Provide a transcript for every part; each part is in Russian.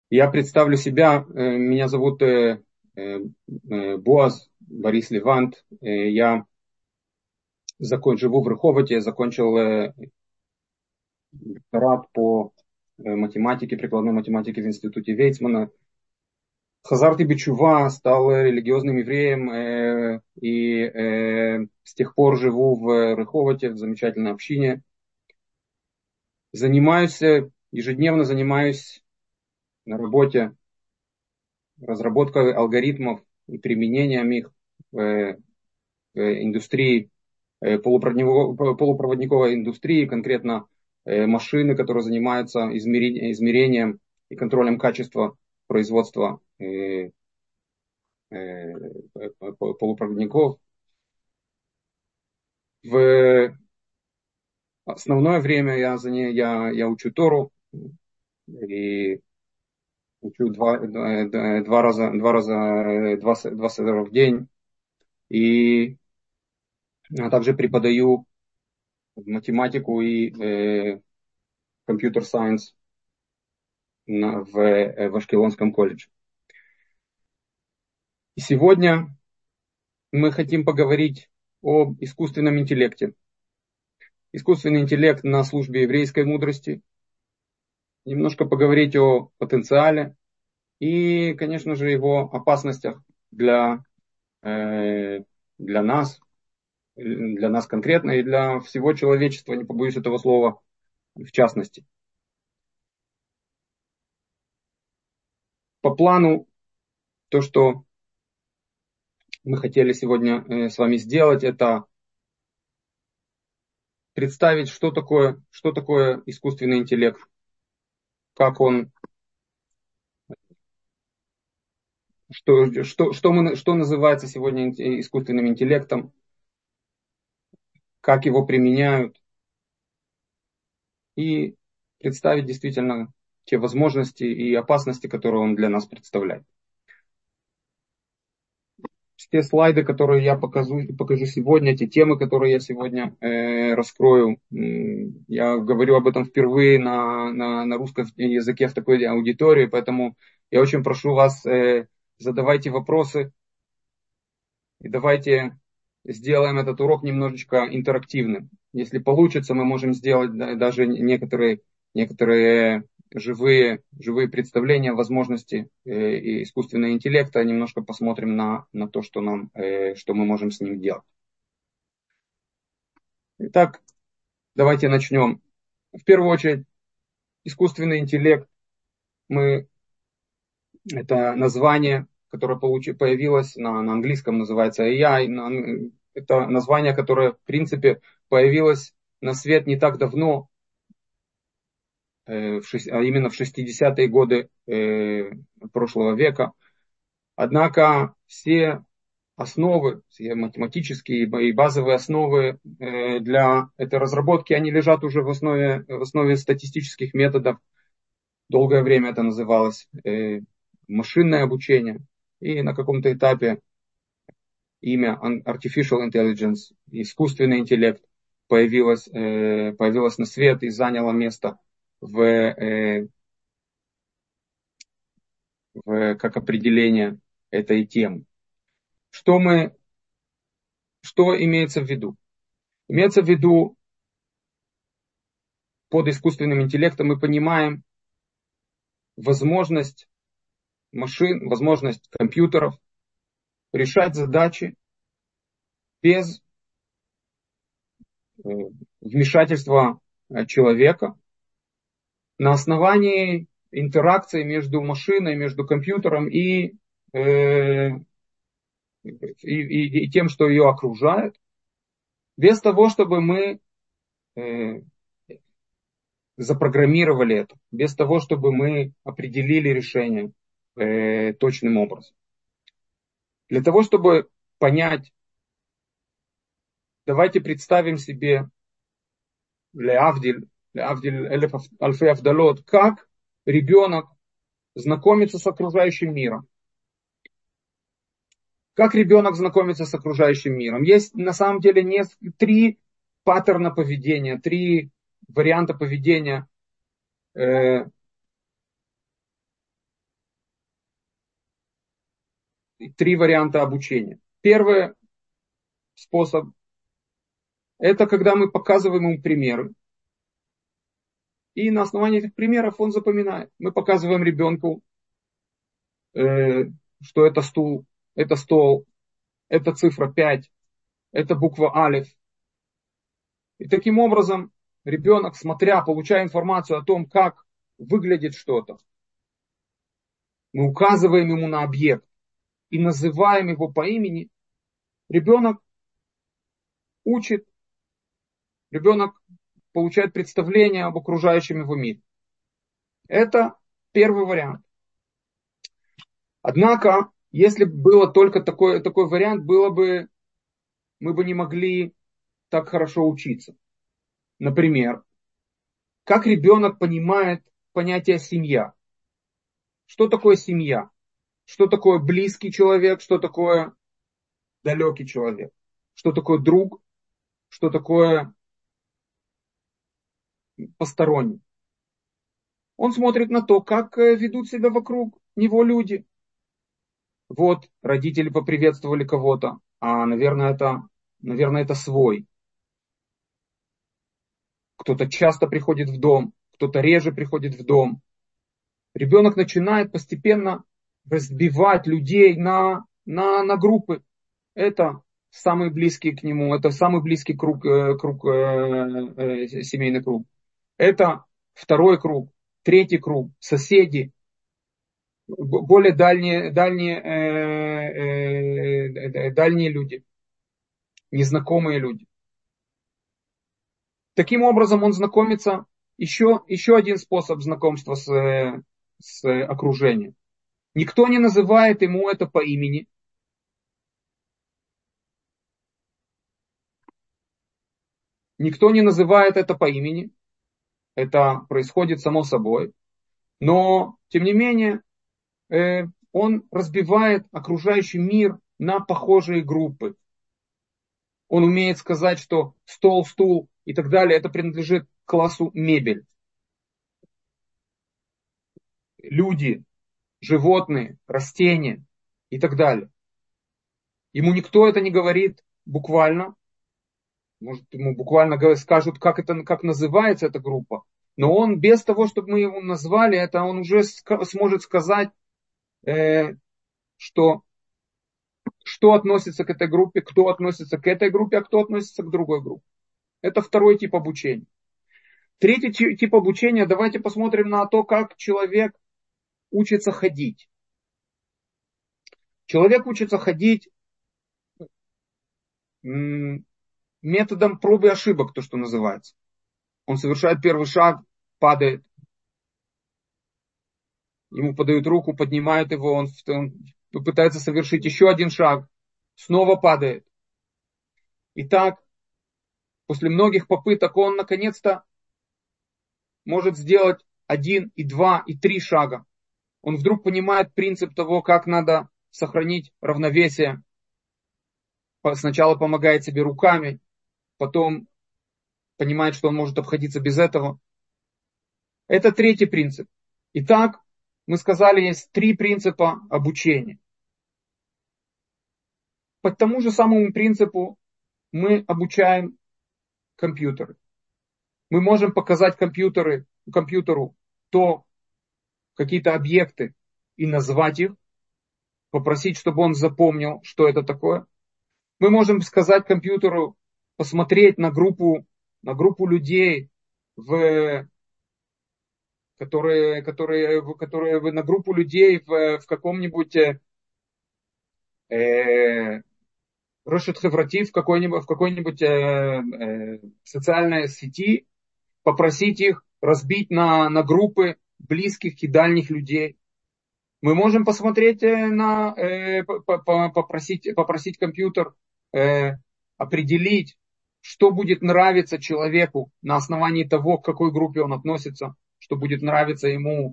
Я представлю себя. Меня зовут Боаз Борис Левант. Я живу в Рыховоте, закончил докторат по математике, прикладной математике в институте Вейцмана. Хазарти бечува, стал религиозным евреем и с тех пор живу в Рыховоте, в замечательной общине. Ежедневно занимаюсь на работе разработкой алгоритмов и применением их в индустрии, полупроводниковой индустрии, конкретно машины, которые занимаются измерением и контролем качества производства полупроводников. В основное время я учу Тору и учу два седера в день, и также преподаю математику и компьютер сайенс в Ашкелонском колледже. И сегодня мы хотим поговорить об искусственном интеллекте. Искусственный интеллект на службе еврейской мудрости. Немножко поговорить о потенциале и, конечно же, его опасностях для нас конкретно и для всего человечества, не побоюсь этого слова, в частности. По плану, то, что мы хотели сегодня с вами сделать, это представить, что такое искусственный интеллект, что называется сегодня искусственным интеллектом, как его применяют, и представить действительно те возможности и опасности, которые он для нас представляет. Те слайды, которые я покажу сегодня, те темы, которые я сегодня раскрою, я говорю об этом впервые на русском языке в такой аудитории, поэтому я очень прошу вас, задавайте вопросы, и давайте сделаем этот урок немножечко интерактивным. Если получится, мы можем сделать даже некоторые живые представления, возможности искусственного интеллекта, немножко посмотрим на то, что мы можем с ним делать. Итак, давайте начнем. В первую очередь, искусственный интеллект, это название, которое появилось на английском, называется AI. Это название, которое, в принципе, появилось на свет не так давно, а именно в 60-е годы прошлого века. Однако все основы, все математические и базовые основы для этой разработки, они лежат уже в основе статистических методов. Долгое время это называлось машинное обучение. И на каком-то этапе имя Artificial Intelligence, искусственный интеллект, появилось на свет и заняло место как определение этой темы. Что имеется в виду? Имеется в виду, под искусственным интеллектом мы понимаем возможность машин, возможность компьютеров решать задачи без вмешательства человека на основании интеракции между машиной, между компьютером и тем, что ее окружает, без того, чтобы мы запрограммировали это, без того, чтобы мы определили решение точным образом. Для того, чтобы понять, давайте представим себе леавдиль элеф альфей авдалот, как ребенок знакомится с окружающим миром. Как ребенок знакомится с окружающим миром? Есть на самом деле три паттерна поведения, три варианта поведения три варианта обучения. Первый способ — это когда мы показываем ему примеры. И на основании этих примеров он запоминает. Мы показываем ребенку, что это стул, это стол, это цифра 5, это буква алиф. И таким образом ребенок, смотря, получая информацию о том, как выглядит что-то, мы указываем ему на объект и называем его по имени, ребенок учит, ребенок получает представление об окружающем его мире. Это первый вариант. Однако, если бы было только такой вариант, мы бы не могли так хорошо учиться. Например, как ребенок понимает понятие семья? Что такое семья? Что такое близкий человек? Что такое далекий человек? Что такое друг? Что такое посторонний? Он смотрит на то, как ведут себя вокруг него люди. Вот родители поприветствовали кого-то, а, наверное, это свой. Кто-то часто приходит в дом, кто-то реже приходит в дом. Ребенок начинает постепенно разбивать людей на группы. Это самые близкие к нему, это самый близкий семейный круг. Это второй круг, третий круг, соседи, более дальние люди, незнакомые люди. Таким образом он знакомится, еще один способ знакомства с окружением. Никто не называет ему это по имени. Никто не называет это по имени. Это происходит само собой. Но, тем не менее, он разбивает окружающий мир на похожие группы. Он умеет сказать, что стол, стул и так далее, это принадлежит классу мебель. Люди, животные, растения и так далее. Ему никто это не говорит буквально. Может, ему буквально скажут, как называется эта группа. Но он без того, чтобы мы его назвали, это он уже сможет сказать, что относится к этой группе, кто относится к этой группе, а кто относится к другой группе. Это второй тип обучения. Третий тип обучения, давайте посмотрим на то, как человек учится ходить. Человек учится ходить методом проб и ошибок, то, что называется. Он совершает первый шаг, падает. Ему подают руку, поднимают его, он пытается совершить еще один шаг, снова падает. И так, после многих попыток, он наконец-то может сделать 1, и 2, и 3 шага. Он вдруг понимает принцип того, как надо сохранить равновесие. Сначала помогает себе руками, потом понимает, что он может обходиться без этого. Это третий принцип. Итак, мы сказали, есть 3 принципа обучения. По тому же самому принципу мы обучаем компьютеры. Мы можем показать компьютеру какие-то объекты и назвать их, попросить, чтобы он запомнил, что это такое. Мы можем сказать компьютеру, посмотреть на группу людей, которые на группу людей в каком-нибудь Рошет Хеврати, в какой-нибудь социальной сети, попросить их разбить на группы близких и дальних людей. Мы можем посмотреть попросить компьютер определить, что будет нравиться человеку на основании того, к какой группе он относится, что будет нравиться ему,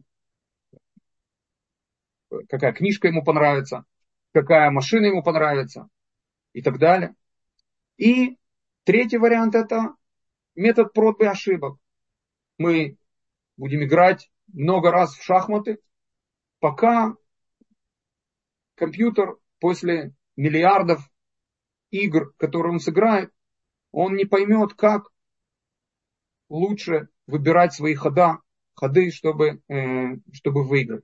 какая книжка ему понравится, какая машина ему понравится и так далее. И третий вариант — это метод проб и ошибок. Мы будем играть много раз в шахматы, пока компьютер после миллиардов игр, которые он сыграет, он не поймет, как лучше выбирать свои ходы, чтобы выиграть.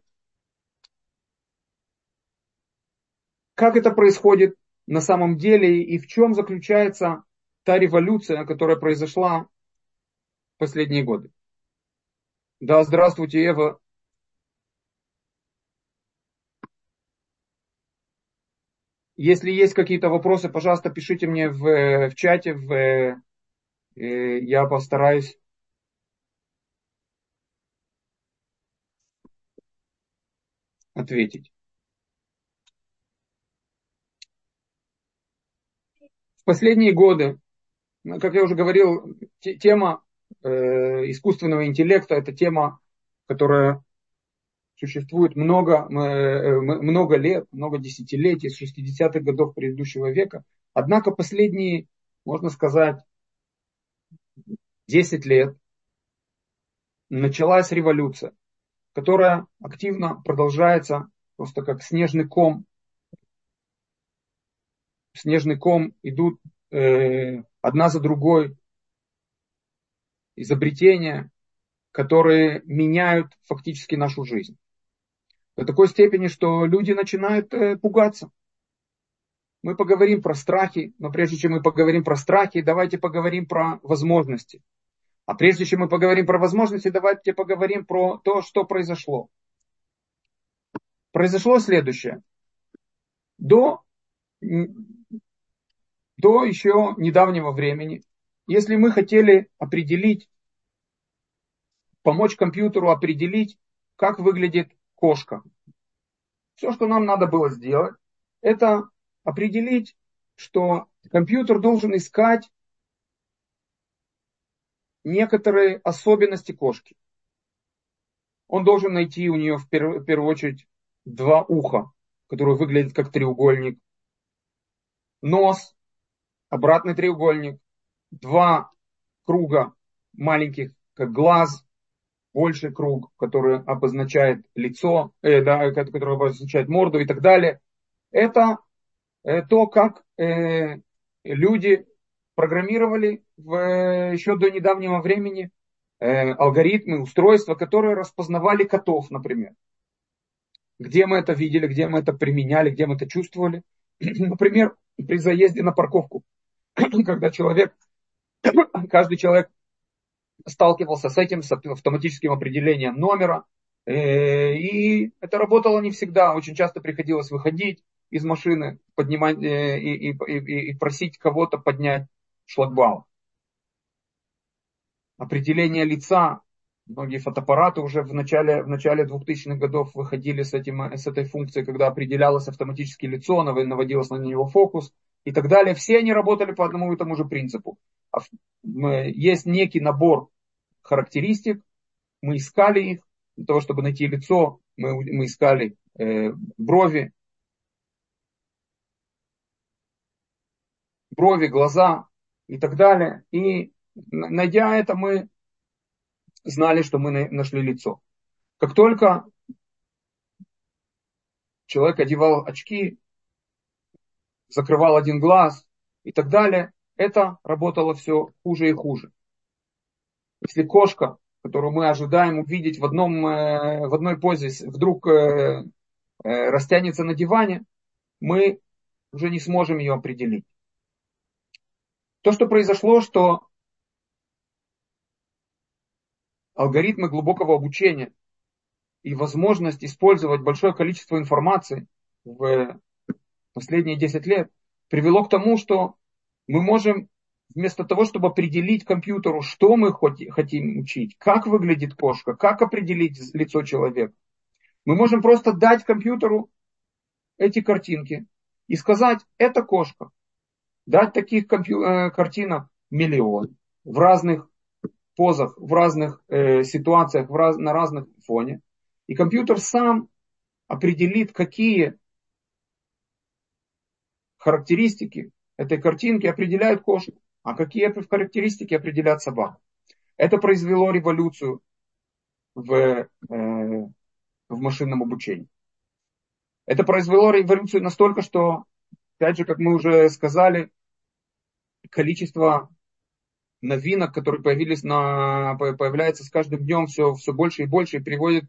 Как это происходит на самом деле и в чем заключается та революция, которая произошла в последние годы? Да, здравствуйте, Ева. Если есть какие-то вопросы, пожалуйста, пишите мне в чате, я постараюсь ответить. В последние годы, как я уже говорил, тема искусственного интеллекта — это тема, которая существует много лет, много десятилетий, с 60-х годов предыдущего века. Однако последние, можно сказать, 10 лет началась революция, которая активно продолжается, просто как снежный ком. Снежный ком идут одна за другой изобретения, которые меняют фактически нашу жизнь. До такой степени, что люди начинают пугаться. Мы поговорим про страхи, но прежде чем мы поговорим про страхи, давайте поговорим про возможности. А прежде чем мы поговорим про возможности, давайте поговорим про то, что произошло. Произошло следующее. До еще недавнего времени, если мы хотели помочь компьютеру определить, как выглядит кошка, все, что нам надо было сделать, это определить, что компьютер должен искать некоторые особенности кошки. Он должен найти у нее в первую очередь два уха, которые выглядят как треугольник, нос, обратный треугольник, два круга маленьких, как глаз, больший круг, который обозначает лицо, который обозначает морду и так далее. Это то, как люди программировали еще до недавнего времени алгоритмы, устройства, которые распознавали котов, например. Где мы это видели, где мы это применяли, где мы это чувствовали. Например, при заезде на парковку, когда каждый человек сталкивался с этим, с автоматическим определением номера. И это работало не всегда. Очень часто приходилось выходить из машины, поднимать и просить кого-то поднять шлагбаум. Определение лица. Многие фотоаппараты уже в начале 2000-х годов выходили с этой функцией, когда определялось автоматически лицо, наводилось на него фокус и так далее. Все они работали по одному и тому же принципу. Есть некий набор характеристик, мы искали их. Для того, чтобы найти лицо, мы искали брови, глаза и так далее. И найдя это, мы знали, что мы нашли лицо. Как только человек одевал очки, закрывал один глаз и так далее, это работало все хуже и хуже. Если кошка, которую мы ожидаем увидеть в одной позе, вдруг растянется на диване, мы уже не сможем ее определить. То, что произошло, что алгоритмы глубокого обучения и возможность использовать большое количество информации в последние 10 лет привело к тому, что мы можем вместо того, чтобы определить компьютеру, что мы хотим учить, как выглядит кошка, как определить лицо человека, мы можем просто дать компьютеру эти картинки и сказать, это кошка. Дать таких картинок миллион в разных позах, в разных ситуациях, на разных фоне. И компьютер сам определит, какие характеристики этой картинки определяют кошку, а какие характеристики определяют собаку. Это произвело революцию в машинном обучении. Это произвело революцию настолько, что, опять же, как мы уже сказали, количество новинок, которые появляется с каждым днем все больше и больше, и приводит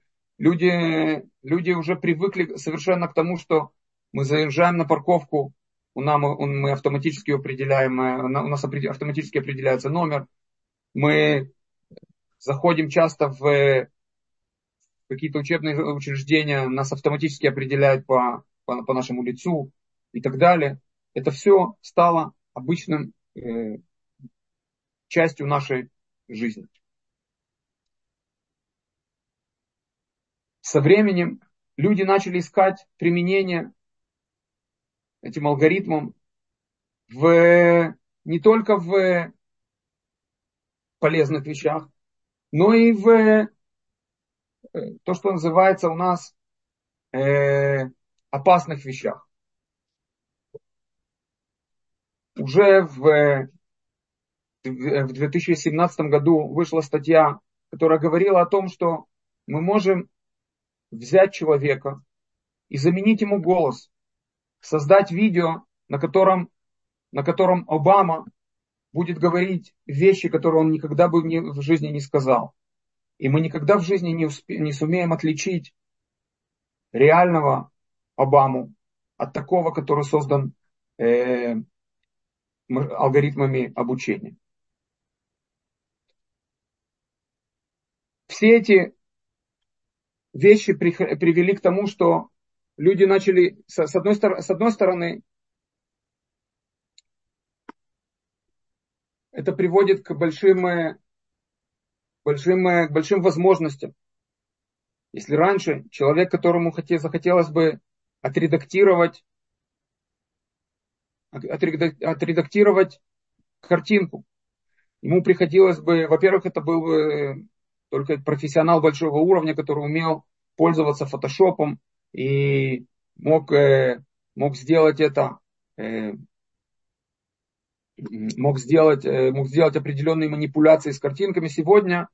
люди уже привыкли совершенно к тому, что мы заезжаем на парковку, мы автоматически определяем, у нас автоматически определяется номер, мы заходим часто в какие-то учебные учреждения, нас автоматически определяют по нашему лицу и так далее. Это все стало обычным частью нашей жизни. Со временем люди начали искать применение этим алгоритмам не только в полезных вещах, но и в то, что называется у нас опасных вещах. Уже в 2017 году вышла статья, которая говорила о том, что мы можем взять человека и заменить ему голос, создать видео, на котором Обама будет говорить вещи, которые он никогда бы в жизни не сказал. И мы никогда в жизни не сумеем отличить реального Обаму от такого, который создан алгоритмами обучения. Все эти вещи привели к тому, что люди начали, с одной стороны, это приводит к большим возможностям. Если раньше человек, которому захотелось бы отредактировать картинку, ему приходилось бы, во-первых, это был бы только профессионал большого уровня, который умел пользоваться фотошопом и мог сделать это, мог сделать определенные манипуляции с картинками. Сегодня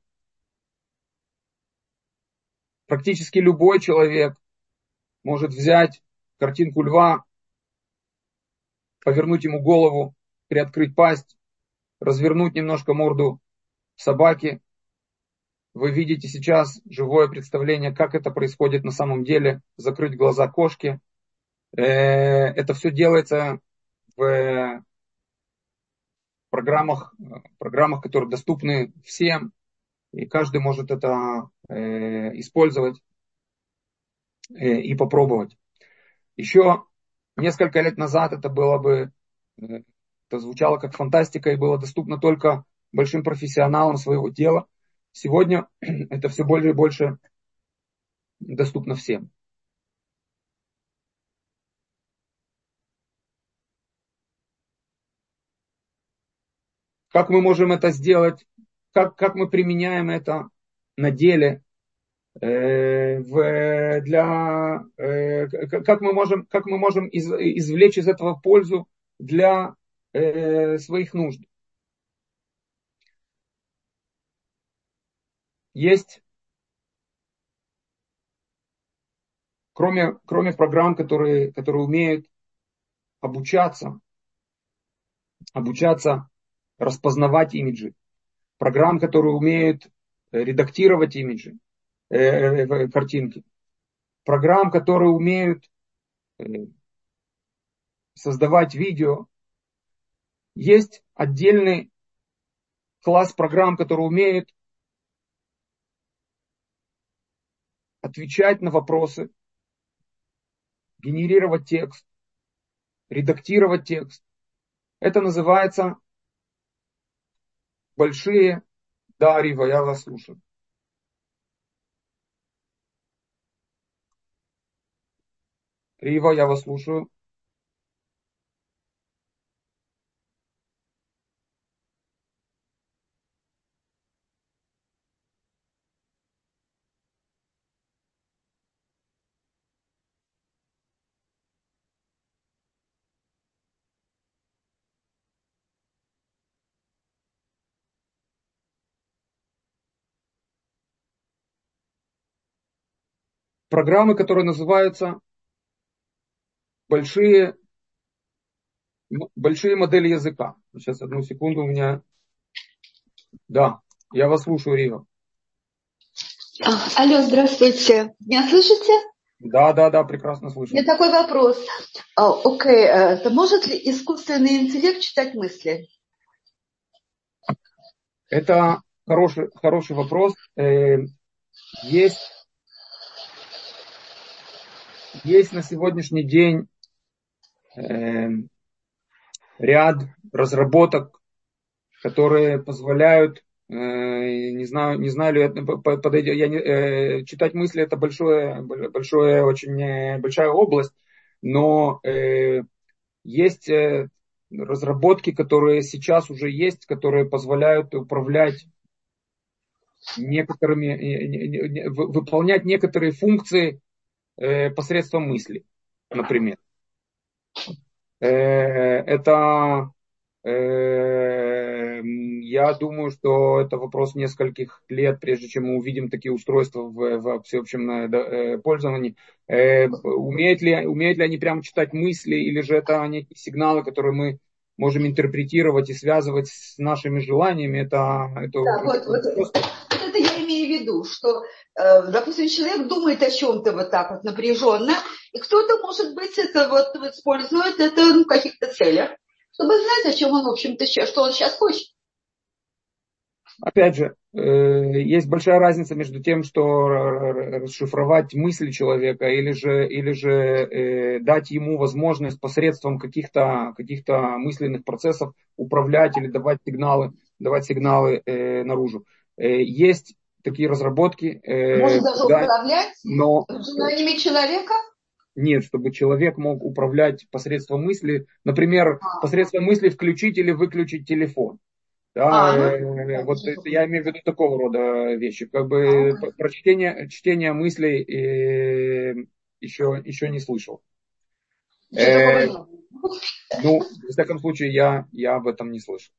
практически любой человек может взять картинку льва, повернуть ему голову, приоткрыть пасть, развернуть немножко морду собаки. Вы видите сейчас живое представление, как это происходит на самом деле, закрыть глаза кошки. Это все делается в программах, которые доступны всем, и каждый может это использовать и попробовать. Еще несколько лет назад это звучало как фантастика и было доступно только большим профессионалам своего дела. Сегодня это все больше и больше доступно всем. Как мы можем это сделать? Как мы применяем это на деле? Как мы можем извлечь из этого пользу для своих нужд? Есть, кроме программ, которые умеют обучаться распознавать имиджи, программ, которые умеют редактировать имиджи, картинки, программ, которые умеют создавать видео. Есть отдельный класс программ, которые умеют отвечать на вопросы, генерировать текст, редактировать текст. Это называется большие... Да, Рива, я вас слушаю. Рива, я вас слушаю. Программы, которые называются большие, большие модели языка. Сейчас, одну секунду, у меня... Да, я вас слушаю, Рива. Алло, здравствуйте. Меня слышите? Да, да, да, прекрасно У меня слышу. такой вопрос. Окей, может ли искусственный интеллект читать мысли? Это хороший вопрос. Есть, есть на сегодняшний день ряд разработок, которые позволяют, не знаю ли это подойдет, читать мысли это большое, очень большая область, но есть разработки, которые сейчас уже есть, которые позволяют управлять некоторыми, выполнять некоторые функции посредством мысли, например. Это, я думаю, что это вопрос нескольких лет, прежде чем мы увидим такие устройства в всеобщем пользовании. Умеют ли они прямо читать мысли, или же это некие сигналы, которые мы можем интерпретировать и связывать с нашими желаниями, это Да, уже другой вопрос. вот это я имею в виду, что, допустим, человек думает о чем-то вот так вот напряженно, и кто-то, может быть, это вот использует это в каких-то целях, чтобы знать, о чем он, в общем-то, что он сейчас хочет. Опять же, есть большая разница между тем, что расшифровать мысли человека, или же дать ему возможность посредством каких-то мысленных процессов управлять или давать сигналы наружу. Есть такие разработки, Может даже да, управлять но желаниями человека? нет, чтобы человек мог управлять посредством мысли, например, посредством мысли включить или выключить телефон. Да, Ну, вот я имею в виду такого рода вещи. Как бы про чтение мыслей еще не слышал. ничего такого нет. Ну, в всяком случае, я об этом не слышал.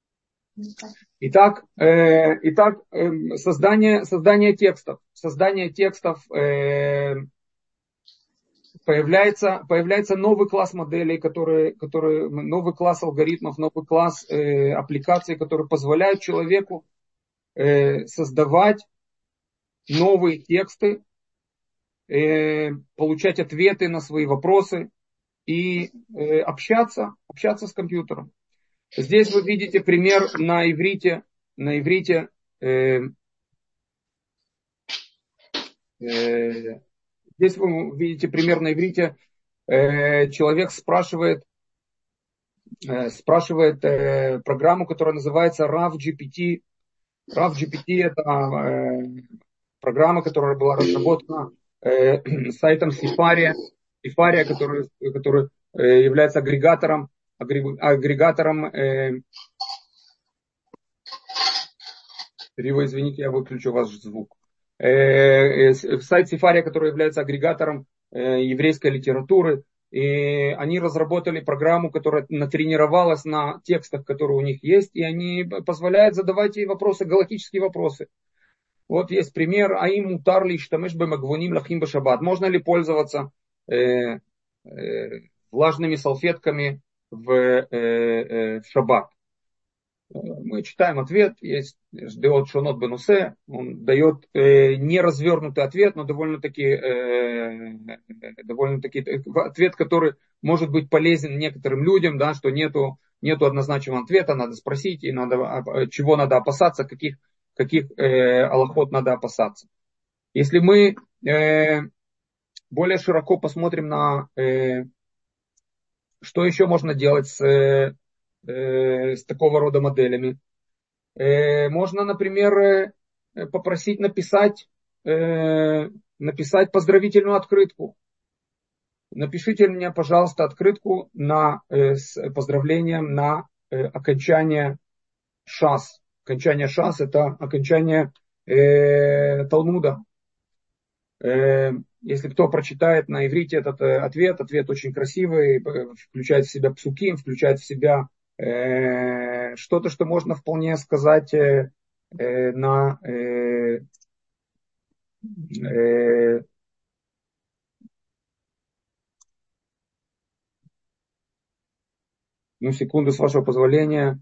Итак, создание текстов. Создание текстов появляется новый класс моделей, новый класс алгоритмов, новый класс аппликаций, которые позволяют человеку создавать новые тексты, получать ответы на свои вопросы и общаться с компьютером. Здесь вы видите пример на иврите. На иврите здесь вы видите пример на иврите. Человек спрашивает программу, которая называется RAV-GPT. RAV-GPT это программа, которая была разработана сайтом Сифария, который является агрегатором Рива, извините, я выключу ваш звук. Сайт Сифария, который является агрегатором еврейской литературы. И они разработали программу, которая натренировалась на текстах, которые у них есть, и они позволяют задавать ей вопросы, галактические вопросы. Вот есть пример. Аим мутарли штамеш бемагвуним лахим башаббат. Можно ли пользоваться влажными салфетками в шаббат? Мы читаем ответ, есть Деот Шонот Бенусе, он дает неразвернутый ответ, но довольно-таки ответ, который может быть полезен некоторым людям, да, что нету однозначного ответа, надо спросить, и чего надо опасаться, каких алахот надо опасаться. Если мы более широко посмотрим на что еще можно делать с такого рода моделями, можно, например, попросить написать поздравительную открытку. Напишите мне, пожалуйста, открытку с поздравлением на окончание ШАС. Окончание ШАС это окончание Талмуда. Если кто прочитает на иврите этот ответ очень красивый, включает в себя псуким, включает в себя что-то, что можно вполне сказать на Одну секунду, с вашего позволения.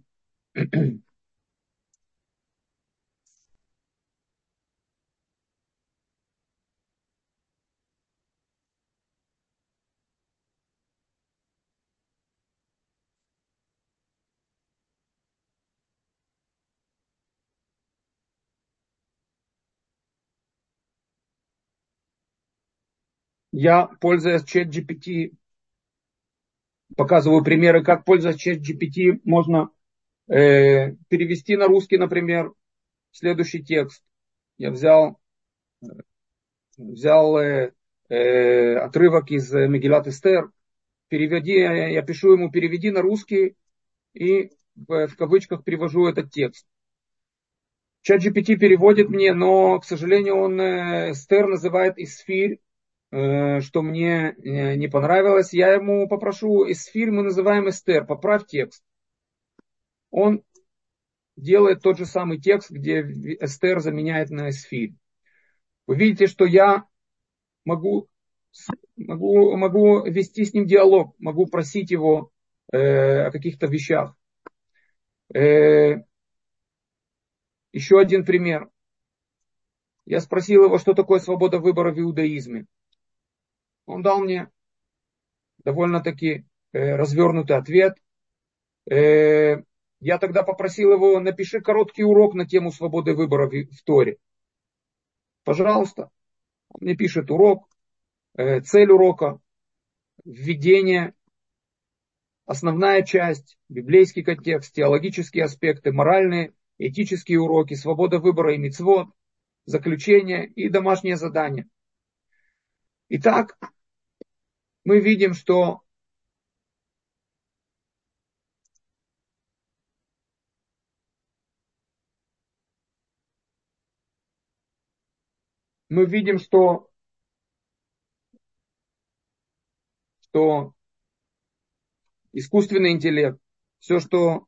Я, пользуясь ChatGPT, показываю примеры, как, пользуясь ChatGPT, можно перевести на русский, например, следующий текст. Я взял отрывок из Мегилат Эстер. Я пишу ему, переведи на русский, и в кавычках перевожу этот текст. ChatGPT переводит мне, но, к сожалению, он Эстер называет Исфирь, что мне не понравилось. Я ему попрошу, Исфирь мы называем Эстер, поправь текст. Он делает тот же самый текст, где Эстер заменяет на Исфирь. Вы видите, что я могу вести с ним диалог, могу просить его о каких-то вещах. Еще один пример. Я спросил его, что такое свобода выбора в иудаизме. Он дал мне довольно-таки развернутый ответ. Я тогда попросил его, напиши короткий урок на тему свободы выбора в Торе. Пожалуйста. Он мне пишет урок, цель урока, введение, основная часть, библейский контекст, теологические аспекты, моральные, этические уроки, свобода выбора и мицвот, заключение и домашнее задание. Итак, мы видим, что что искусственный интеллект, все, что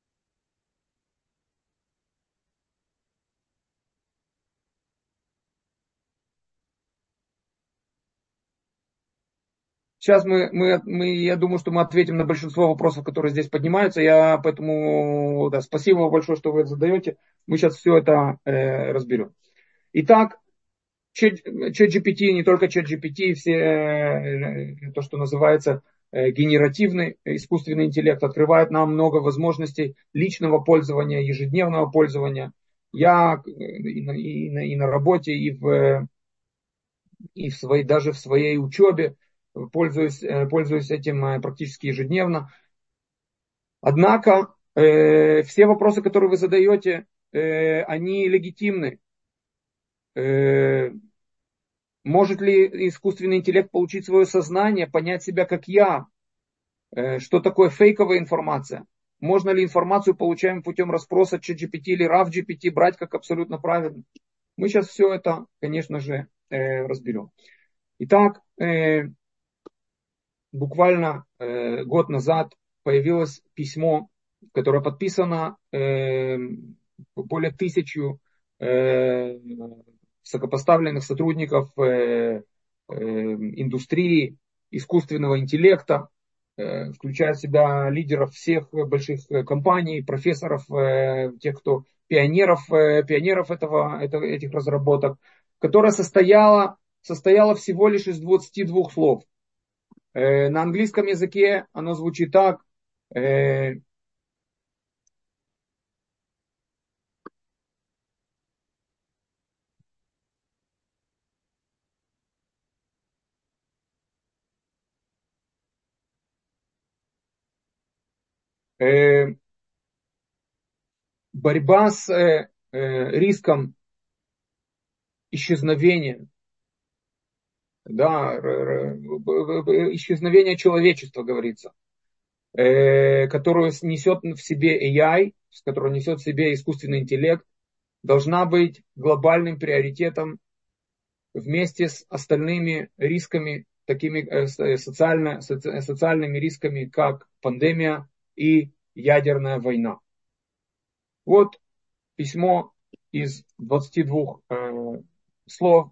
сейчас я думаю, что мы ответим на большинство вопросов, которые здесь поднимаются. Я поэтому, да, спасибо вам большое, что вы это задаете. Мы сейчас все это разберем. Итак, ChatGPT, не только ChatGPT, все то, что называется генеративный искусственный интеллект, открывает нам много возможностей личного пользования, ежедневного пользования. Я и на работе, даже в своей учебе пользуюсь этим практически ежедневно. Однако все вопросы, которые вы задаете, они легитимны. Может ли искусственный интеллект получить свое сознание, понять себя как я? Что такое фейковая информация? Можно ли информацию, получаемую путем расспроса ChatGPT или RAV-GPT, брать как абсолютно правильно? Мы сейчас все это, конечно же, разберем. Итак, буквально год назад появилось письмо, которое подписано более 1000 высокопоставленных сотрудников индустрии, искусственного интеллекта, включая в себя лидеров всех больших компаний, профессоров, тех, кто пионеров этих разработок, которая состояла всего лишь из 22 слов. На английском языке оно звучит так. Борьба с риском исчезновения, да, исчезновения человечества, говорится, которую несет в себе AI, которую несет в себе искусственный интеллект, должна быть глобальным приоритетом вместе с остальными рисками, такими социальными рисками, как пандемия и ядерная война. Вот письмо из 22 слов.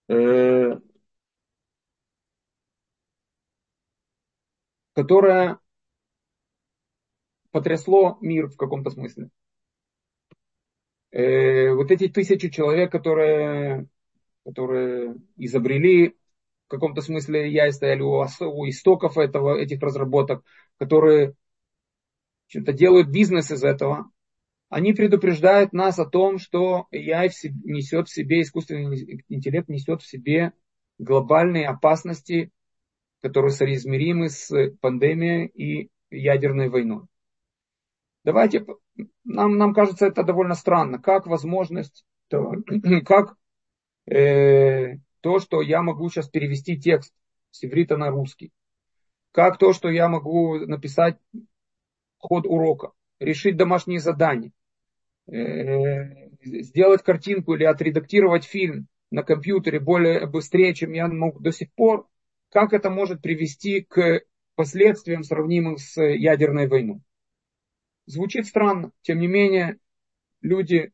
которое потрясло мир в каком-то смысле. Вот эти 1000 человек, которые изобрели в каком-то смысле AI, стояли у истоков этих разработок, которые что-то делают бизнес из этого, они предупреждают нас о том, что AI несет в себе, искусственный интеллект несет в себе глобальные опасности, которые соизмеримы с пандемией и ядерной войной. Давайте, нам кажется это довольно странно, как возможность, как то, что я могу сейчас перевести текст с иврита на русский, как то, что я могу написать ход урока, решить домашние задания, сделать картинку или отредактировать фильм на компьютере быстрее, чем я мог до сих пор, как это может привести к последствиям, сравнимым с ядерной войной. Звучит странно, тем не менее, люди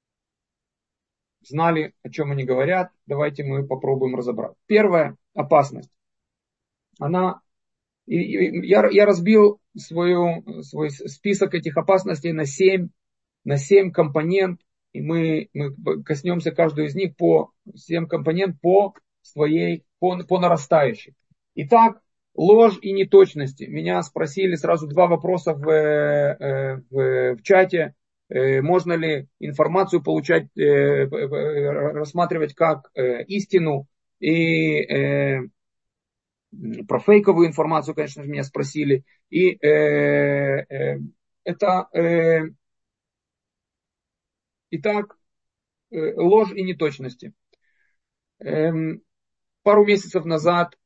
знали, о чем они говорят. Давайте мы попробуем разобрать. Первая опасность. Я разбил свой список этих опасностей на 7 компонент, и мы коснемся каждую из них по 7 компонент по нарастающей. Итак, ложь и неточности. Меня спросили сразу 2 вопроса в чате. Можно ли информацию получать, рассматривать как истину, и про фейковую информацию, конечно же, меня спросили. И это, итак, ложь и неточности. Пару месяцев назад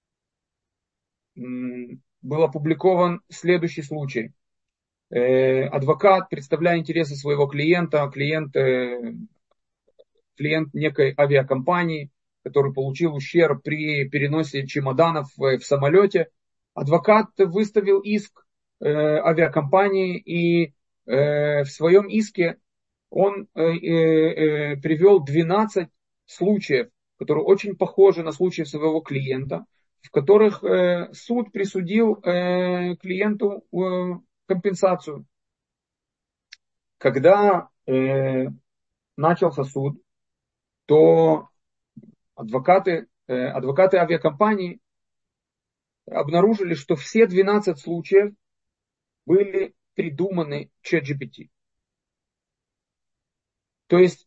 был опубликован следующий случай. Адвокат, представляя интересы своего клиента, клиент некой авиакомпании, который получил ущерб при переносе чемоданов в самолете, адвокат выставил иск авиакомпании, и в своем иске он привел 12 случаев, которые очень похожи на случаи своего клиента, в которых суд присудил клиенту компенсацию. Когда начался суд, то адвокаты авиакомпании обнаружили, что все 12 случаев были придуманы ChatGPT. То есть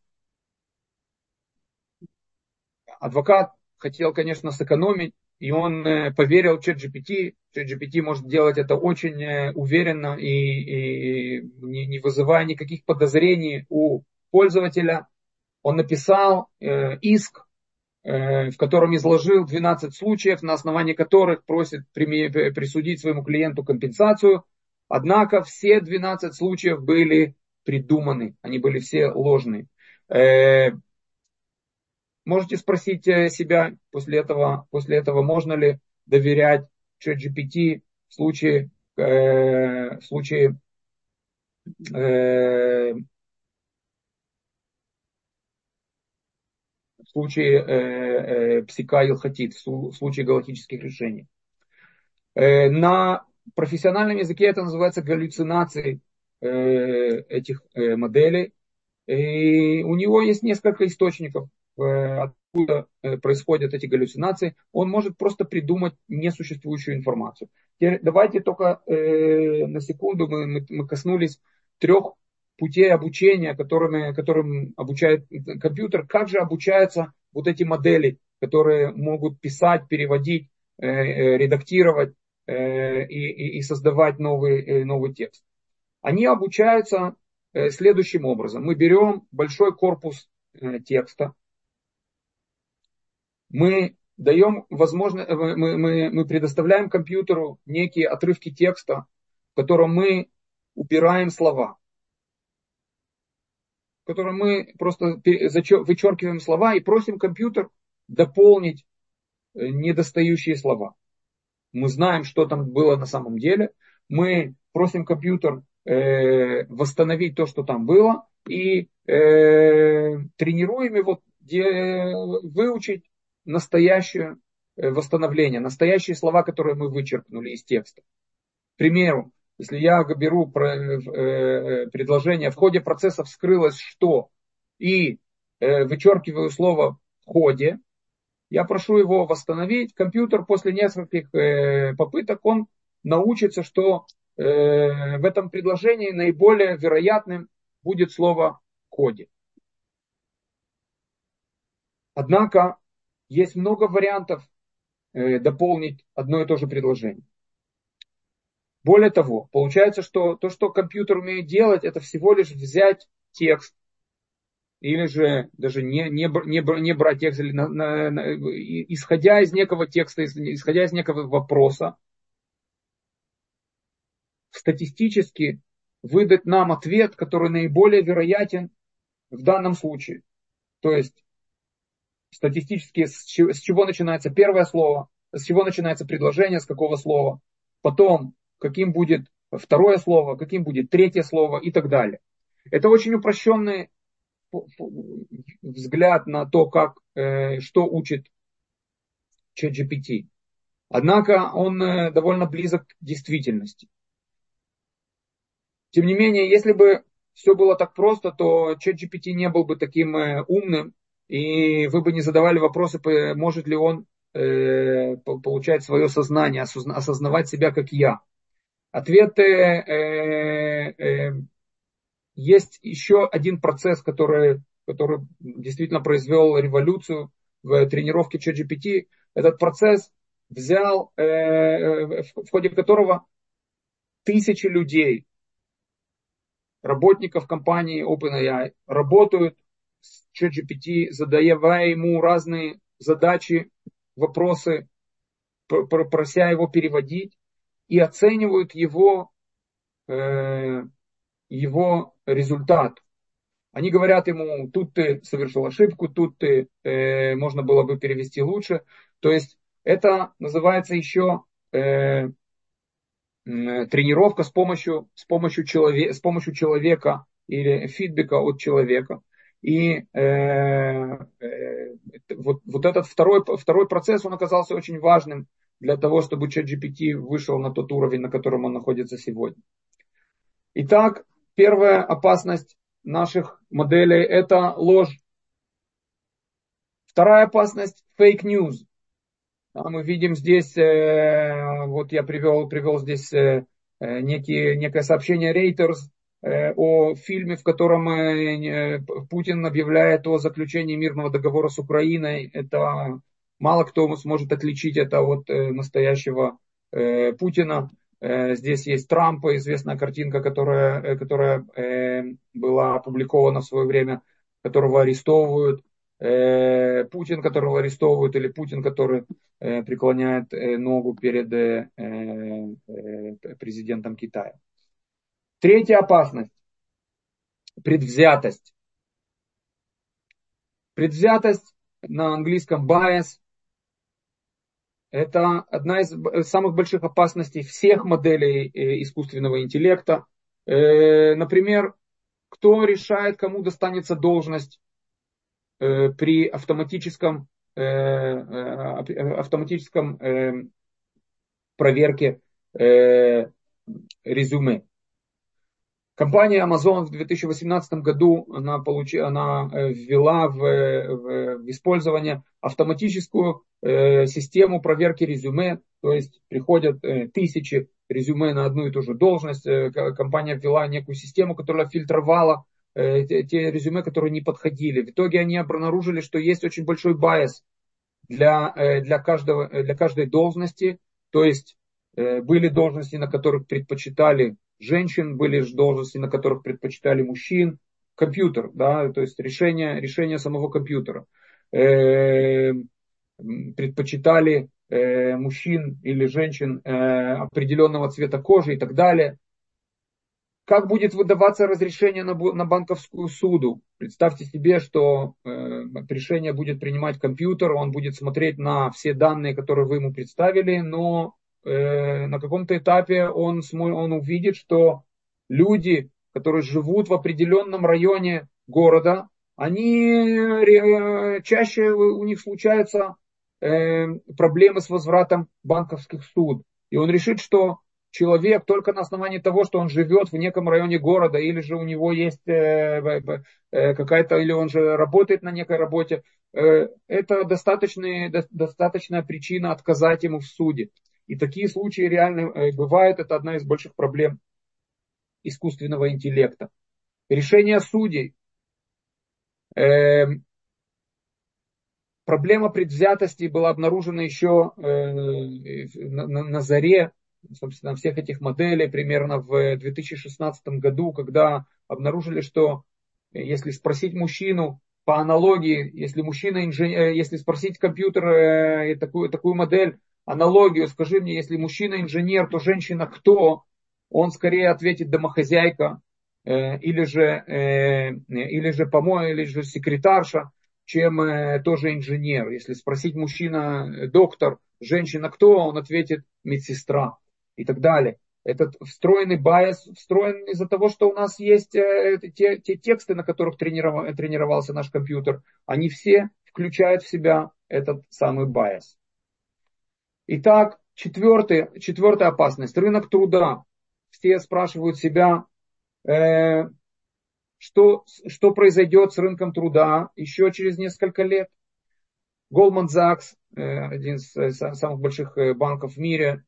адвокат хотел, конечно, сэкономить, и он поверил ChatGPT. ChatGPT может делать это очень уверенно и не вызывая никаких подозрений у пользователя. Он написал иск, в котором изложил 12 случаев, на основании которых просит присудить своему клиенту компенсацию. Однако все 12 случаев были придуманы, они были все ложные. Можете спросить себя после этого, можно ли доверять ChatGPT в случае псика илхатит, в случае галактических решений. На профессиональном языке это называется галлюцинацией этих моделей. И у него есть несколько источников, откуда происходят эти галлюцинации. Он может просто придумать несуществующую информацию. Теперь давайте только на секунду мы коснулись 3 путей обучения, которым обучает компьютер. Как же обучаются вот эти модели, которые могут писать, переводить, редактировать и создавать новый текст. Они обучаются следующим образом. Мы берем большой корпус текста, мы предоставляем компьютеру некие отрывки текста, в котором мы убираем слова, в котором мы просто вычеркиваем слова и просим компьютер дополнить недостающие слова. Мы знаем, что там было на самом деле. Мы просим компьютер восстановить то, что там было, и тренируем его выучить настоящее восстановление, настоящие слова, которые мы вычеркнули из текста. К примеру, если я беру предложение, в ходе процесса вскрылось что, и вычеркиваю слово в ходе, я прошу его восстановить. Компьютер после нескольких попыток, он научится, что в этом предложении наиболее вероятным будет слово в ходе. Однако есть много вариантов дополнить одно и то же предложение. Более того, получается, что то, что компьютер умеет делать, это всего лишь взять текст, или же даже не брать текст, исходя из некого текста, исходя из некого вопроса, статистически выдать нам ответ, который наиболее вероятен в данном случае. То есть статистически с чего начинается первое слово, с чего начинается предложение, с какого слова, потом каким будет второе слово, каким будет третье слово и так далее. Это очень упрощенный взгляд на то, что учит ChatGPT. Однако он довольно близок к действительности. Тем не менее, если бы все было так просто, то ChatGPT не был бы таким умным, и вы бы не задавали вопросы, может ли он получать свое сознание, осознавать себя как я. Ответ есть еще один процесс, который действительно произвел революцию в тренировке ChatGPT. Этот процесс взял, в ходе которого тысячи людей, работников компании OpenAI, работают с ChatGPT, задавая ему разные задачи, вопросы, прося его переводить, и оценивают его результат. Они говорят ему, тут ты совершил ошибку, тут можно было бы перевести лучше. То есть это называется еще тренировка с помощью человека или фидбэка от человека. И вот этот второй процесс, он оказался очень важным для того, чтобы ChatGPT вышел на тот уровень, на котором он находится сегодня. Итак, первая опасность наших моделей – это ложь. Вторая опасность – fake news. Мы видим здесь, вот я привел здесь некое сообщение Reuters о фильме, в котором Путин объявляет о заключении мирного договора с Украиной. Это мало кто сможет отличить это от настоящего Путина. Здесь есть Трамп, известная картинка, которая была опубликована в свое время, которого арестовывают. Путин, которого арестовывают, или Путин, который преклоняет ногу перед президентом Китая. Третья опасность – предвзятость. Предвзятость на английском bias – это одна из самых больших опасностей всех моделей искусственного интеллекта. Например, кто решает, кому достанется должность при автоматическом проверке резюме. Компания Amazon в 2018 году она ввела в использование автоматическую систему проверки резюме, то есть приходят тысячи резюме на одну и ту же должность. Компания ввела некую систему, которая фильтровала те резюме, которые не подходили. В итоге они обнаружили, что есть очень большой байс для каждой должности. То есть были должности, на которых предпочитали женщин, были должности, на которых предпочитали мужчин. Компьютер, да, то есть решение самого компьютера. Предпочитали мужчин или женщин определенного цвета кожи и так далее. Как будет выдаваться разрешение на банковскую суду? Представьте себе, что решение будет принимать компьютер, он будет смотреть на все данные, которые вы ему представили, но на каком-то этапе он увидит, что люди, которые живут в определенном районе города, чаще у них случаются проблемы с возвратом банковских ссуд. И он решит, что человек только на основании того, что он живет в неком районе города, или же у него есть какая-то, или он же работает на некой работе, это достаточная причина отказать ему в суде. И такие случаи реально бывают. Это одна из больших проблем искусственного интеллекта. Решение судей. Проблема предвзятости была обнаружена еще на заре, собственно, всех этих моделей, примерно в 2016 году, когда обнаружили, что если спросить мужчину по аналогии, если мужчина инженер, если спросить компьютер такую модель, аналогию, скажи мне, если мужчина инженер, то женщина кто? Он скорее ответит домохозяйка, или же помой, или же секретарша, чем тоже инженер. Если спросить мужчина доктор, женщина кто, он ответит медсестра и так далее. Этот встроенный байс встроен из-за того, что у нас есть те тексты, на которых тренировался наш компьютер. Они все включают в себя этот самый байс. Итак, четвертая опасность. Рынок труда. Все спрашивают себя, что произойдет с рынком труда еще через несколько лет. Goldman Sachs, один из самых больших банков в мире,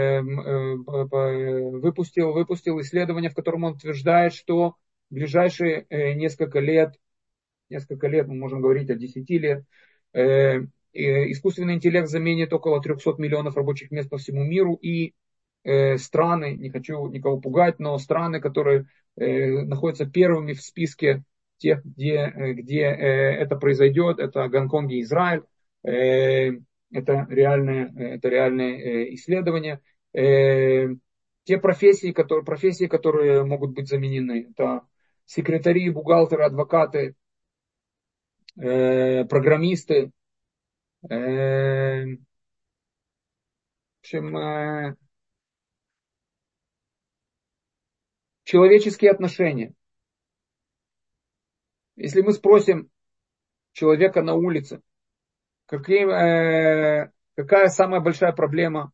выпустил исследование, в котором он утверждает, что в ближайшие несколько лет, мы можем говорить о 10 лет, искусственный интеллект заменит около 300 миллионов рабочих мест по всему миру, и страны, не хочу никого пугать, но страны, которые находятся первыми в списке тех, где это произойдет, это Гонконг и Израиль. Это реальные исследования. Те профессии, которые могут быть заменены, это секретари, бухгалтеры, адвокаты, программисты, в общем, человеческие отношения. Если мы спросим человека на улице, какая самая большая проблема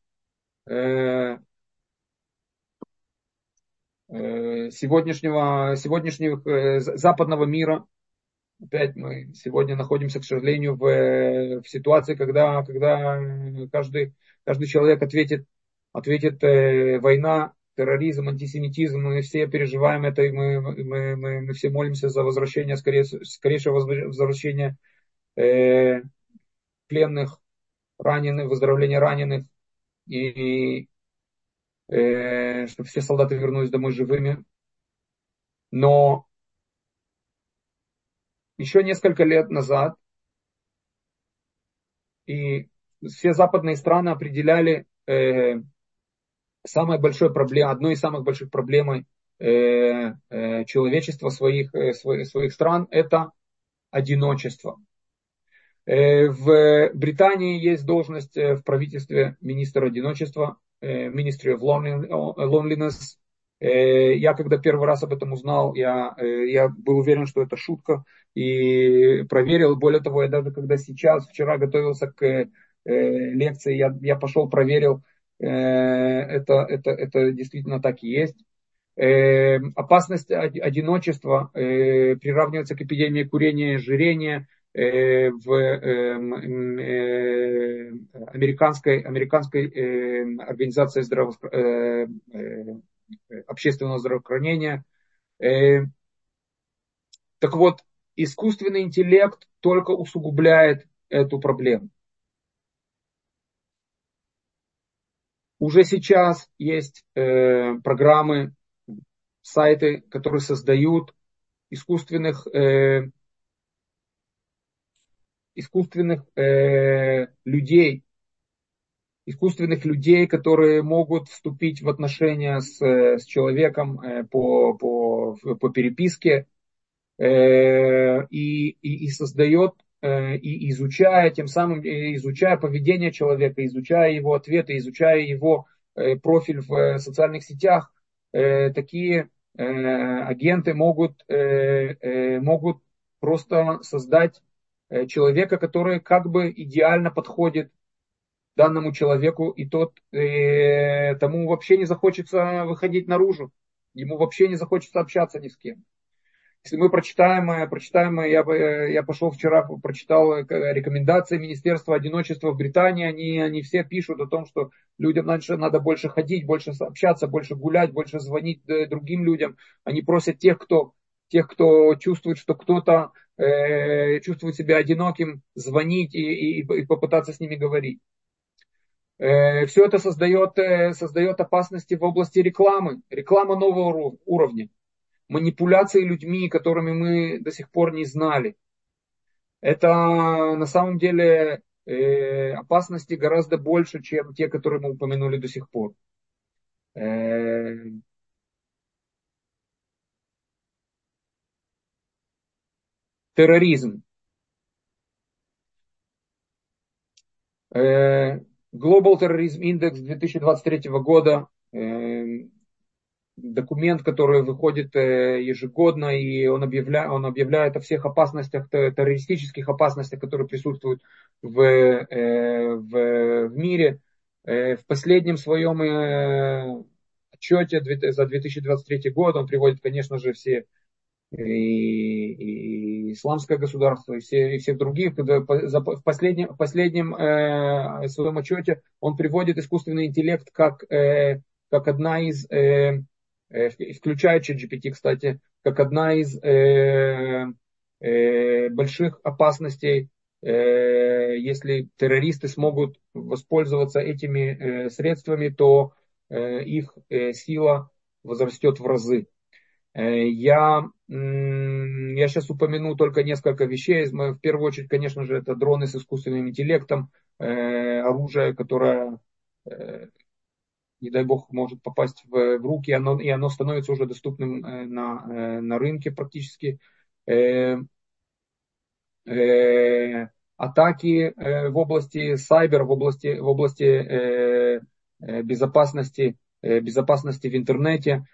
сегодняшнего западного мира, опять мы сегодня находимся, к сожалению, в ситуации, когда каждый человек ответит война, терроризм, антисемитизм, мы все переживаем это, и мы все молимся за возвращение, скорейшего возвращения пленных, раненых, выздоровления раненых, и чтобы все солдаты вернулись домой живыми. Но еще несколько лет назад и все западные страны определяли одной из самых больших проблем человечества своих стран — это одиночество. В Британии есть должность в правительстве министра одиночества, Ministry of Loneliness. Я когда первый раз об этом узнал, я был уверен, что это шутка, и проверил. Более того, я даже когда вчера готовился к лекции, я пошел, проверил, это действительно так и есть. Опасность одиночества приравнивается к эпидемии курения и ожирения в американской организации общественного здравоохранения. Так вот, искусственный интеллект только усугубляет эту проблему. Уже сейчас есть программы, сайты, которые создают искусственных людей, которые могут вступить в отношения с человеком по переписке, и создает, и изучая, тем самым изучая поведение человека, изучая его ответы, изучая его профиль в социальных сетях, такие агенты могут просто создать человека, который как бы идеально подходит данному человеку, и тому вообще не захочется выходить наружу, ему вообще не захочется общаться ни с кем. Если мы прочитаем, я пошел вчера, прочитал рекомендации Министерства одиночества в Британии, они все пишут о том, что людям надо больше ходить, больше общаться, больше гулять, больше звонить другим людям. Они просят тех, кто чувствует, что кто-то чувствует себя одиноким, звонить и попытаться с ними говорить. Все это создает опасности в области рекламы, реклама нового уровня, манипуляции людьми, которыми мы до сих пор не знали. Это на самом деле опасности гораздо больше, чем те, которые мы упомянули до сих пор. Терроризм. Global Terrorism Index 2023 года, документ, который выходит ежегодно, и он объявляет о всех опасностях, террористических опасностях, которые присутствуют в мире. В последнем своем отчете за 2023 год он приводит, конечно же, все и исламское государство, и всех других. В последнем своем отчете он приводит искусственный интеллект как одна из, включая ChatGPT, кстати, как одна из больших опасностей, если террористы смогут воспользоваться этими средствами, то их сила возрастет в разы. Я сейчас упомяну только несколько вещей. В первую очередь, конечно же, это дроны с искусственным интеллектом, оружие, которое, не дай бог, может попасть в руки, и оно становится уже доступным на рынке практически. Атаки в области сайбер, в области безопасности в интернете.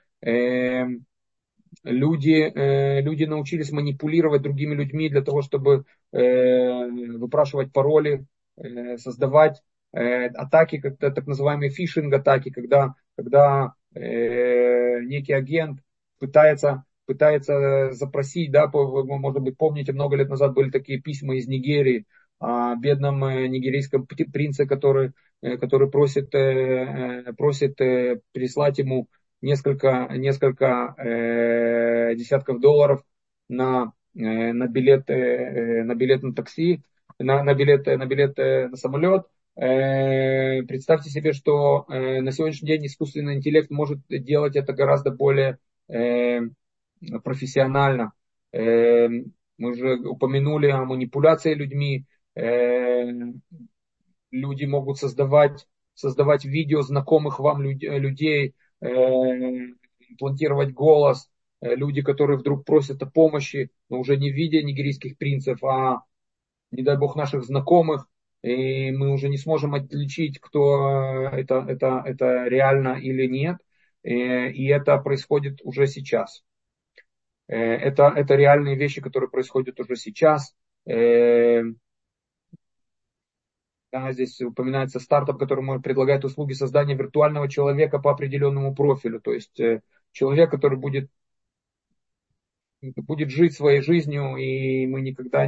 Люди научились манипулировать другими людьми для того, чтобы выпрашивать пароли, создавать атаки, как так называемые фишинг-атаки, когда некий агент пытается запросить, да, может быть, помните, много лет назад были такие письма из Нигерии о бедном нигерийском принце, который просит прислать ему несколько десятков долларов на билет на такси, на билет на самолет. Представьте себе, что на сегодняшний день искусственный интеллект может делать это гораздо более профессионально. Мы же упомянули о манипуляции людьми. Люди могут создавать видео знакомых вам людей, имплантировать голос. Люди, которые вдруг просят о помощи, но уже не в виде нигерийских принцев, а, не дай бог, наших знакомых. И мы уже не сможем отличить, кто это реально или нет. И это происходит уже сейчас. Это реальные вещи, которые происходят уже сейчас. Да, здесь упоминается стартап, который предлагает услуги создания виртуального человека по определенному профилю. То есть человек, который будет жить своей жизнью, и мы никогда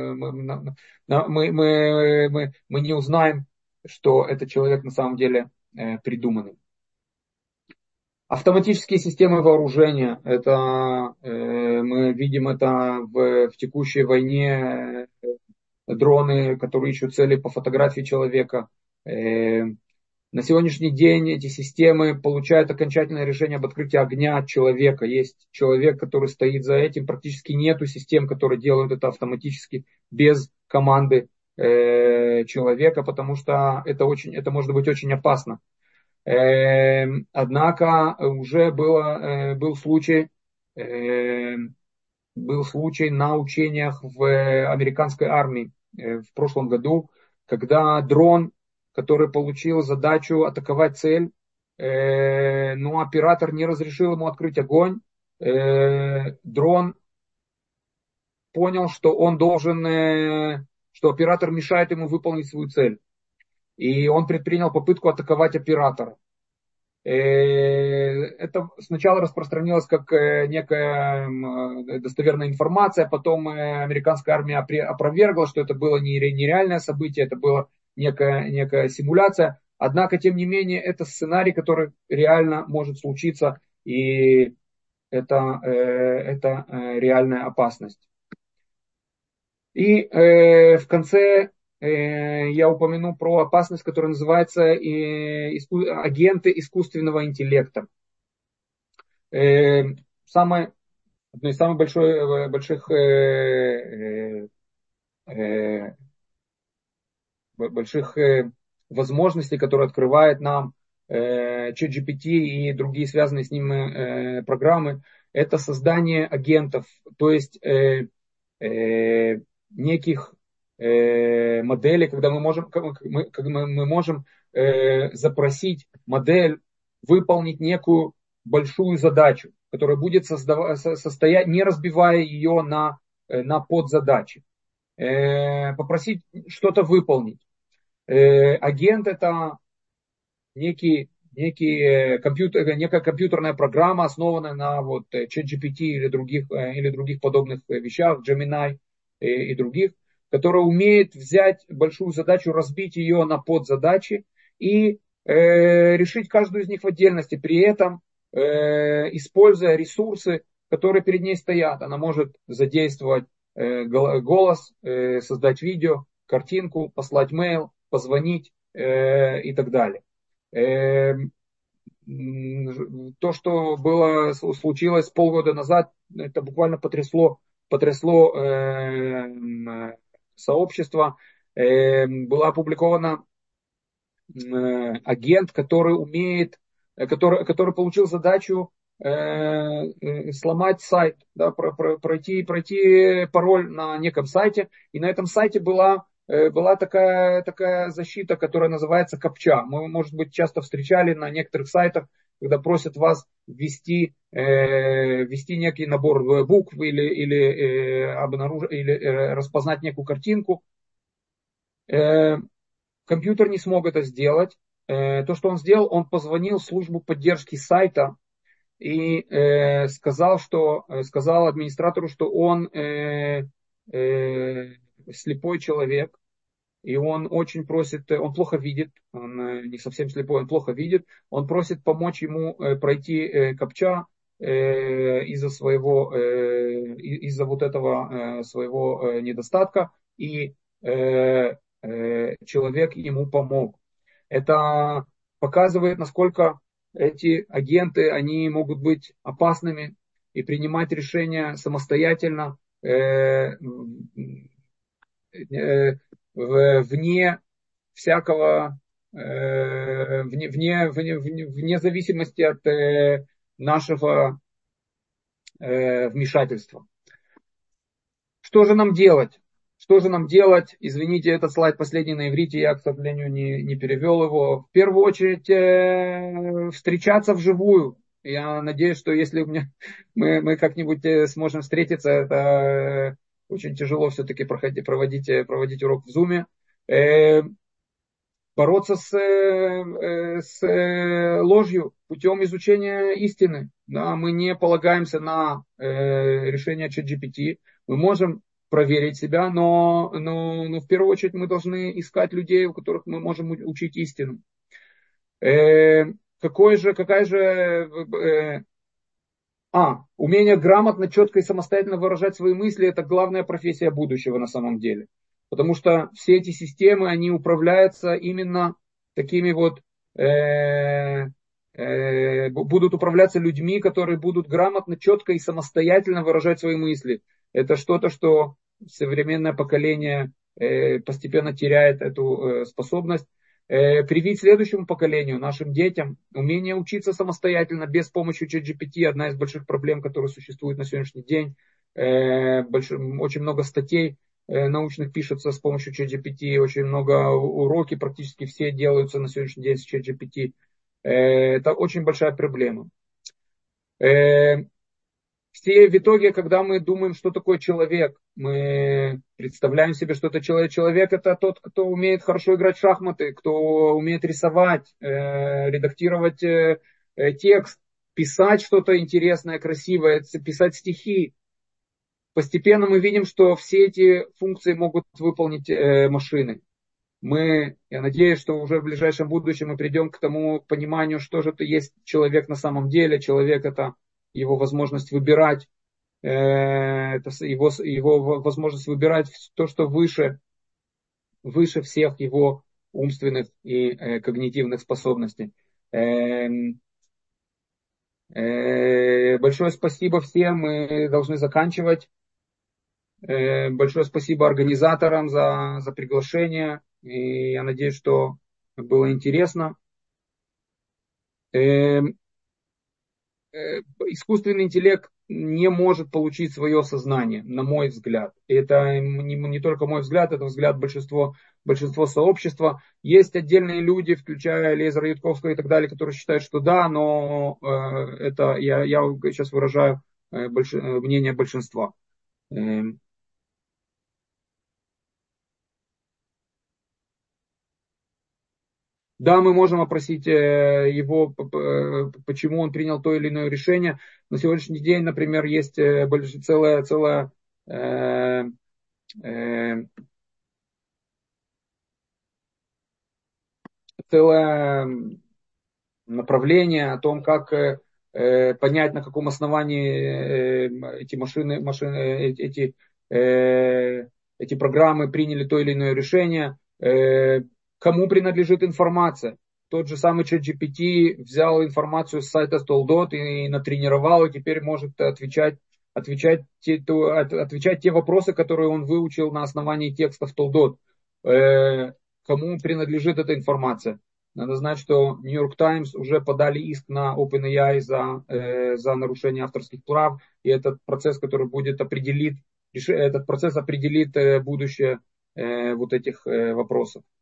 мы не узнаем, что этот человек на самом деле придуманный. Автоматические системы вооружения, это мы видим это в текущей войне, дроны, которые ищут цели по фотографии человека. На сегодняшний день эти системы получают окончательное решение об открытии огня от человека. Есть человек, который стоит за этим. Практически нету систем, которые делают это автоматически без команды человека, потому что это может быть очень опасно. Однако уже был случай на учениях в американской армии в прошлом году, когда дрон, который получил задачу атаковать цель, но оператор не разрешил ему открыть огонь. Дрон понял, что он должен, что оператор мешает ему выполнить свою цель. И он предпринял попытку атаковать оператора. Это сначала распространилось как некая достоверная информация, потом американская армия опровергла, что это было нереальное событие, это была некая симуляция. Однако, тем не менее, это сценарий, который реально может случиться, и это реальная опасность. И в конце я упомяну про опасность, которая называется агенты искусственного интеллекта. Одно из самых больших возможностей, которые открывает нам ChatGPT и другие связанные с ним программы, это создание агентов, то есть неких моделей, когда мы можем запросить модель выполнить некую большую задачу, которая будет состоять, не разбивая ее на подзадачи. Попросить что-то выполнить. Агент это некая компьютерная программа, основанная на ChatGPT или других подобных вещах, Gemini и других, которая умеет взять большую задачу, разбить ее на подзадачи и решить каждую из них в отдельности, при этом используя ресурсы, которые перед ней стоят. Она может задействовать голос, создать видео, картинку, послать мейл, позвонить и так далее. То, что случилось полгода назад, это буквально потрясло сообщество. Была опубликована агент, который получил задачу сломать сайт, да, пройти пароль на неком сайте, и на этом сайте была такая защита, которая называется капча. Мы, может быть, часто встречали на некоторых сайтах, когда просят вас ввести некий набор букв или распознать некую картинку. Компьютер не смог это сделать. То, что он сделал, он позвонил в службу поддержки сайта и сказал администратору, что он слепой человек, и он очень просит, он плохо видит, он не совсем слепой, он плохо видит, он просит помочь ему пройти капча из-за вот этого своего недостатка, и человек ему помог. Это показывает, насколько эти агенты, они могут быть опасными и принимать решения самостоятельно, вне всякого, вне зависимости от нашего вмешательства. Что же нам делать? Извините, этот слайд последний на иврите, я, к сожалению, не перевел его. В первую очередь, встречаться вживую. Я надеюсь, что если мы как-нибудь сможем встретиться, это очень тяжело все-таки проводить урок в Zoom. Бороться с ложью путем изучения истины. Да, мы не полагаемся на решение ChatGPT. Мы можем проверить себя, но в первую очередь мы должны искать людей, у которых мы можем учить истину. Умение грамотно, четко и самостоятельно выражать свои мысли — это главная профессия будущего на самом деле. Потому что все эти системы, они управляются именно такими будут управляться людьми, которые будут грамотно, четко и самостоятельно выражать свои мысли. Это что-то, что современное поколение постепенно теряет эту способность. Привить следующему поколению, нашим детям, умение учиться самостоятельно, без помощи ChatGPT, одна из больших проблем, которые существуют на сегодняшний день. Очень много статей научных пишется с помощью ChatGPT, очень много уроки, практически все делаются на сегодняшний день с ChatGPT. Это очень большая проблема. все в итоге, когда мы думаем, что такое человек, мы представляем себе, что это человек. Человек это тот, кто умеет хорошо играть в шахматы, кто умеет рисовать, редактировать текст, писать что-то интересное, красивое, писать стихи. Постепенно мы видим, что все эти функции могут выполнить машины. Я надеюсь, что уже в ближайшем будущем мы придем к тому пониманию, что же это есть человек на самом деле. Человек это его возможность выбирать, это его возможность выбирать то, что выше всех его умственных и когнитивных способностей. Большое спасибо всем, мы должны заканчивать. Большое спасибо организаторам за приглашение. И я надеюсь, что было интересно. Искусственный интеллект не может получить свое сознание, на мой взгляд. Это не только мой взгляд, это взгляд большинства сообщества. Есть отдельные люди, включая Лезера Ютковского и так далее, которые считают, что да, но это я сейчас выражаю мнение большинства. Да, мы можем опросить его, почему он принял то или иное решение. На сегодняшний день, например, есть целая э, э, целое направление о том, как понять, на каком основании эти программы приняли то или иное решение, кому принадлежит информация. Тот же самый ChatGPT взял информацию с сайта Stoldoth и натренировал, и теперь может отвечать те вопросы, которые он выучил на основании текстов Stoldoth. Кому принадлежит эта информация? Надо знать, что New York Times уже подали иск на OpenAI за нарушение авторских прав, и этот процесс, который определит будущее вот этих вопросов.